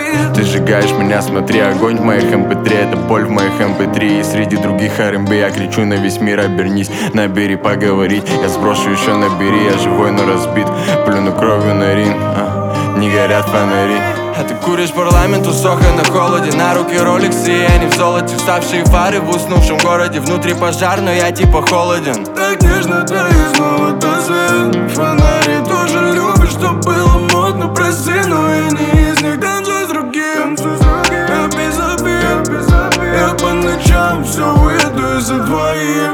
горит. Ты сжигаешь меня, смотри, огонь в моих mp3. Это боль в моих mp3. И среди других R&B я кричу на весь мир: обернись, набери поговорить. Я сброшу еще, набери, я живой, но разбит. Плюну кровью на ринг, не горят фонари. А ты куришь парламент у Соха на холоде. На руки роликсы, и они в золоте. Вставшие фары в уснувшем городе. Внутри пожар, но я типа холоден. Так нежно, да и снова тот свет. Фонари тоже любишь, что было модно, прости, но я не из них. Танцуй с другим, я без обид. Я по ночам все выйду из-за двоих.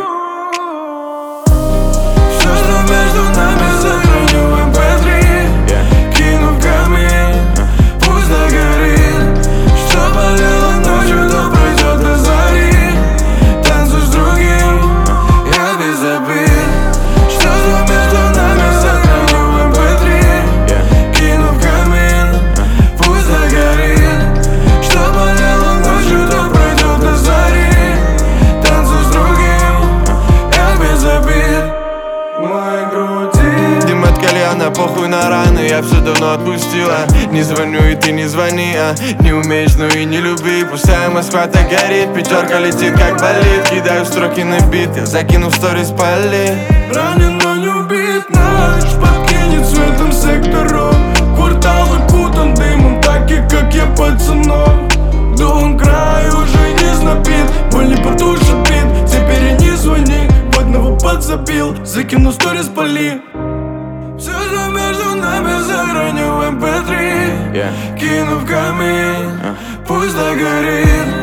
Все, что между нами, сохраню в mp3. Кину в камин, пусть догорит. Что болело ночью, то пройдет до зари. Танцуй с другим, я без обид. Что между нами, сохраню в mp3. Кину в камин, пусть догорит. Что болело ночью, то пройдет до зари. Танцуй с другим, я без обид. Мои груди дым от кальяна, похуй на раны, я все давно отпустила. Не звоню и ты не звони, не умеешь, ну и не люби. Пустая Москва так горит, пятерка летит как болит. Кидаю строки на бит, я закину в сторис пали. Ранен, но не убит, наш подкинет светом сектору. Квартал окутан дымом, так и как я пацанов. Дом край уже не знобит, боль не потушит бит. Теперь и не звони, в одного подзабил. Закину сторис пали. Все, что между нами, сохраню в mp3. Кину в камин, пусть догорит.